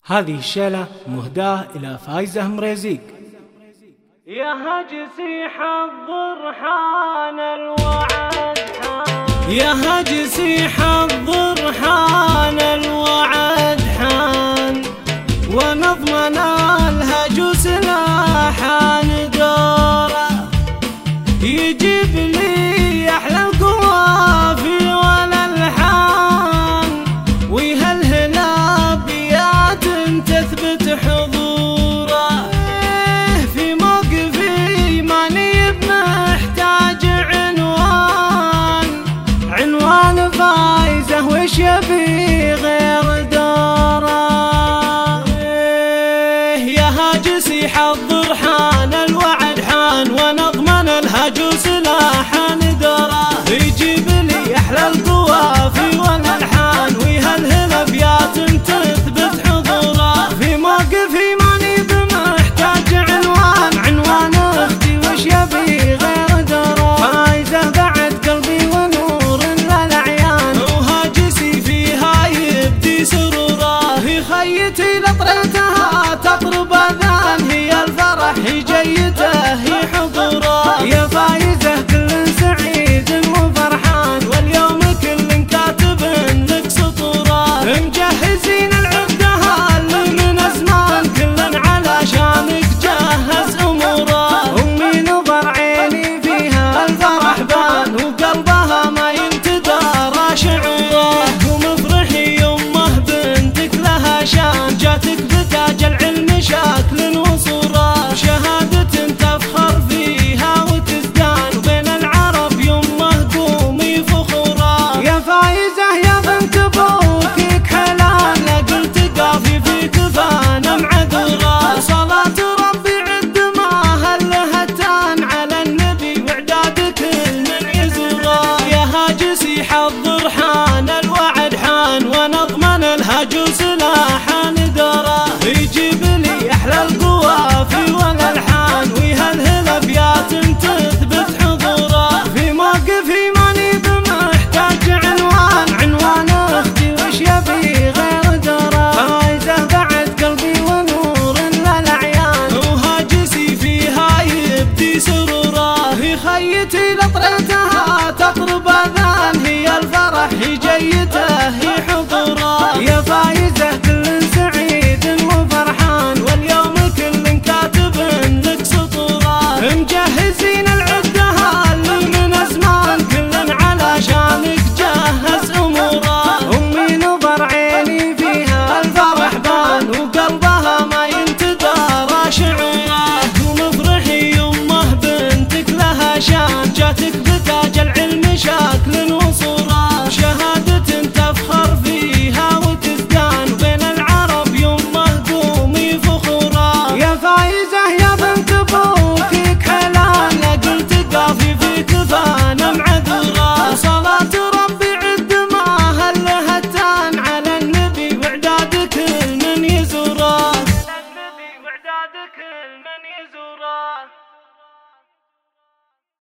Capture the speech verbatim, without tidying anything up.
هذه الشيلة مهداة إلى فايزة مريزيق. يا هجسي حضر حان الوعد حان، يا هجسي حضر حان الوعد حان، ونضمن الهجوس لا حان دوره، يجيب لي أحلى القوافي والألحان، ويهلهل أبيات تثبت حضوره، في موقفي ماني بمحتاج عنوان، عنوان فايزة وش يبي غير دوره. يا هاجسي حضر حان الوعد حان، ونضمن الهجوس لا حان دوره، يجيب لي أحلى القوافي والألحان، ويهلهل أبيات تثبت حضوره، في موقفي ماني بمحتاج عنوان، عنوان أختي وش يبي غير دوره، فايزة بعد قلبي ونور للعيان، وهاجسي فيها يبدي سروره، هي خيتي لطرتها تطرب أذان، هي الفرح هي جيته هي حضوره، يا فايزة كل سعيد وفرحان، واليوم كل كاتب لك سطوره، مجهزين العبدة اللي من أزمان، كل علشانك جهز أموره، أمي نظر عيني فيها الفرح بان، وقلبها ما ينتدارى شعوره، ومفرحي يمه بنتك لها شان، جاتك بتاج العلم شكل وصوره، شهادة تفخر فيها وتزدان، وبين العرب يمه قومي فخوره، يا فايزة يا بنت ابوك حلال، قلت قافي في كفانا معذوره، صلاة ربي عد ما هلها تان، على النبي وعدادك من يزوره، يا هاجسي حضر حان الوعد حان، ونضمن الهجوس لا